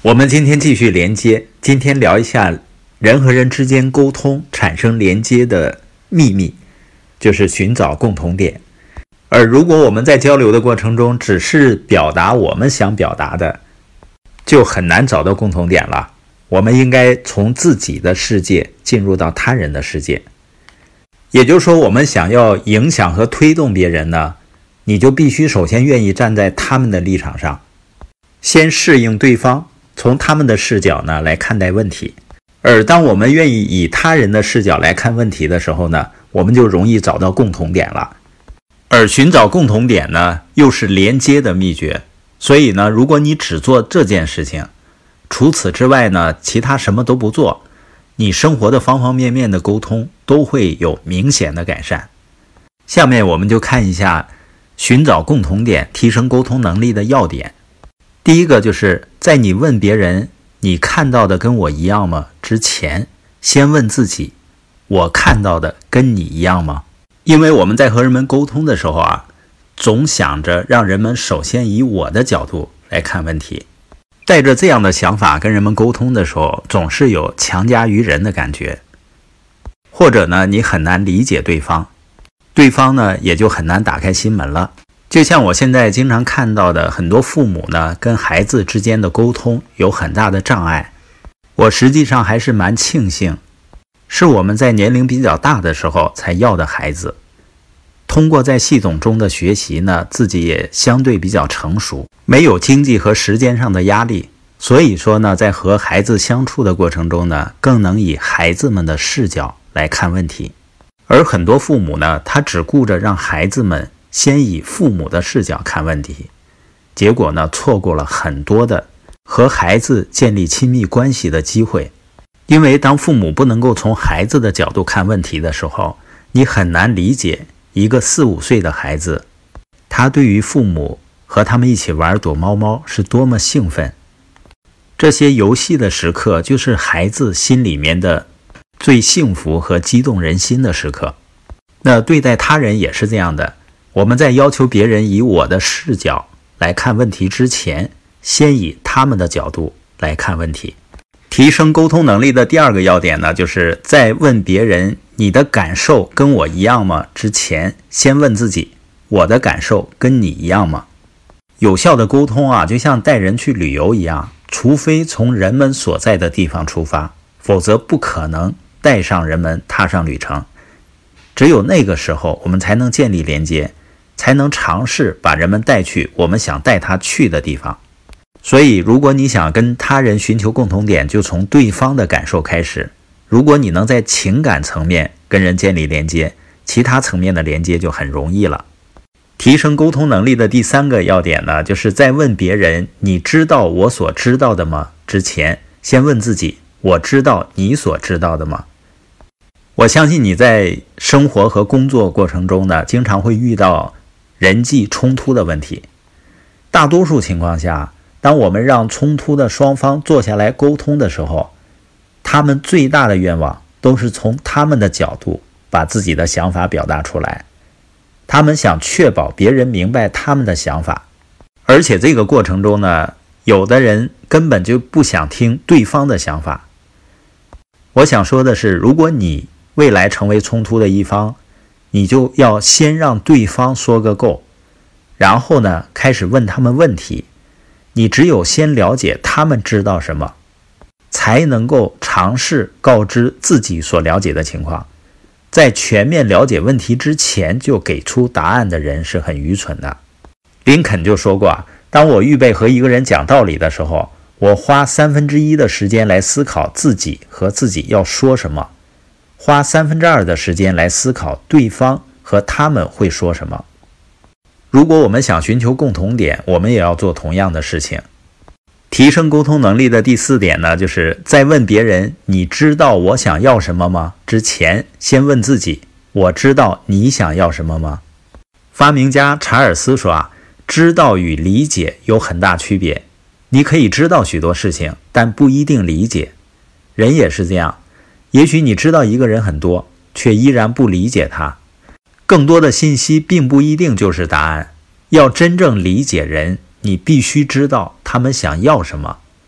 我们今天继续连接，今天聊一下人和人之间沟通产生连接的秘密，就是寻找共同点。而如果我们在交流的过程中只是表达我们想表达的，就很难找到共同点了。我们应该从自己的世界进入到他人的世界。也就是说，我们想要影响和推动别人呢，你就必须首先愿意站在他们的立场上，先适应对方，从他们的视角呢来看待问题。而当我们愿意以他人的视角来看问题的时候呢，我们就容易找到共同点了。而寻找共同点呢，又是连接的秘诀。所以呢，如果你只做这件事情，除此之外呢，其他什么都不做，你生活的方方面面的沟通都会有明显的改善。下面我们就看一下寻找共同点、提升沟通能力的要点。第一个就是在你问别人你看到的跟我一样吗之前，先问自己，我看到的跟你一样吗？因为我们在和人们沟通的时候啊，总想着让人们首先以我的角度来看问题，带着这样的想法跟人们沟通的时候，总是有强加于人的感觉，或者呢，你很难理解对方，对方呢也就很难打开心门了。就像我现在经常看到的，很多父母呢跟孩子之间的沟通有很大的障碍。我实际上还是蛮庆幸，是我们在年龄比较大的时候才要的孩子。通过在系统中的学习呢，自己也相对比较成熟，没有经济和时间上的压力，所以说呢，在和孩子相处的过程中呢，更能以孩子们的视角来看问题。而很多父母呢，他只顾着让孩子们先以父母的视角看问题，结果呢，错过了很多的和孩子建立亲密关系的机会。因为当父母不能够从孩子的角度看问题的时候，你很难理解一个4、5岁的孩子，他对于父母和他们一起玩躲猫猫是多么兴奋。这些游戏的时刻就是孩子心里面的最幸福和激动人心的时刻。那对待他人也是这样的，我们在要求别人以我的视角来看问题之前，先以他们的角度来看问题。提升沟通能力的第二个要点呢，就是在问别人你的感受跟我一样吗之前，先问自己，我的感受跟你一样吗？有效的沟通啊，就像带人去旅游一样，除非从人们所在的地方出发，否则不可能带上人们踏上旅程。只有那个时候，我们才能建立连接，才能尝试把人们带去我们想带他去的地方。所以如果你想跟他人寻求共同点，就从对方的感受开始。如果你能在情感层面跟人建立连接，其他层面的连接就很容易了。提升沟通能力的第三个要点呢，就是在问别人你知道我所知道的吗之前，先问自己，我知道你所知道的吗？我相信你在生活和工作过程中呢，经常会遇到人际冲突的问题。大多数情况下，当我们让冲突的双方坐下来沟通的时候，他们最大的愿望都是从他们的角度把自己的想法表达出来。他们想确保别人明白他们的想法，而且这个过程中呢，有的人根本就不想听对方的想法。我想说的是，如果你未来成为冲突的一方，你就要先让对方说个够，然后呢，开始问他们问题。你只有先了解他们知道什么，才能够尝试告知自己所了解的情况。在全面了解问题之前就给出答案的人是很愚蠢的。林肯就说过，当我预备和一个人讲道理的时候，我花1/3的时间来思考自己和自己要说什么，花2/3的时间来思考对方和他们会说什么。如果我们想寻求共同点，我们也要做同样的事情。提升沟通能力的第4点呢，就是在问别人你知道我想要什么吗之前，先问自己，我知道你想要什么吗？发明家查尔斯说知道与理解有很大区别。你可以知道许多事情，但不一定理解。人也是这样，也许你知道一个人很多，却依然不理解他。更多的信息并不一定就是答案。要真正理解人，你必须知道他们想要什么。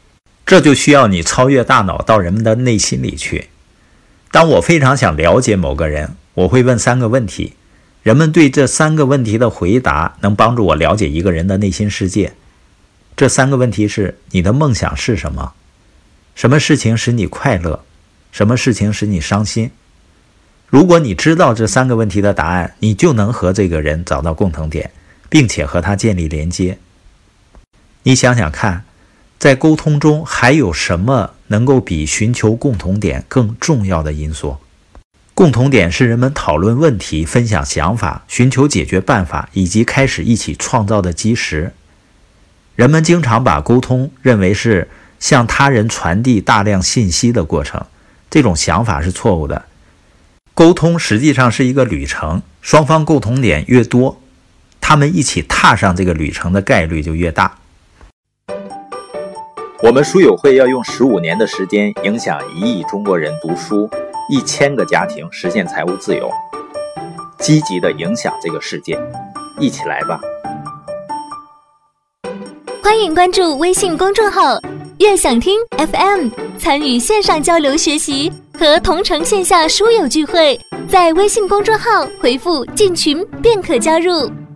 这就需要你超越大脑到人们的内心里去。当我非常想了解某个人，我会问3个问题，人们对这3个问题的回答能帮助我了解一个人的内心世界。这3个问题是：你的梦想是什么？什么事情使你快乐？什么事情使你伤心？如果你知道这3个问题的答案，你就能和这个人找到共同点，并且和他建立连接。你想想看，在沟通中还有什么能够比寻求共同点更重要的因素？共同点是人们讨论问题、分享想法、寻求解决办法以及开始一起创造的基石。人们经常把沟通认为是向他人传递大量信息的过程，这种想法是错误的。沟通实际上是一个旅程，双方共同点越多，他们一起踏上这个旅程的概率就越大。我们书友会要用15年的时间影响1亿中国人读书，1000个家庭实现财务自由，积极地影响这个世界，一起来吧！ 欢迎关注微信公众号“悦享听 FM”， 参与线上交流学习和同城线下书友聚会，在微信公众号回复“进群”便可加入。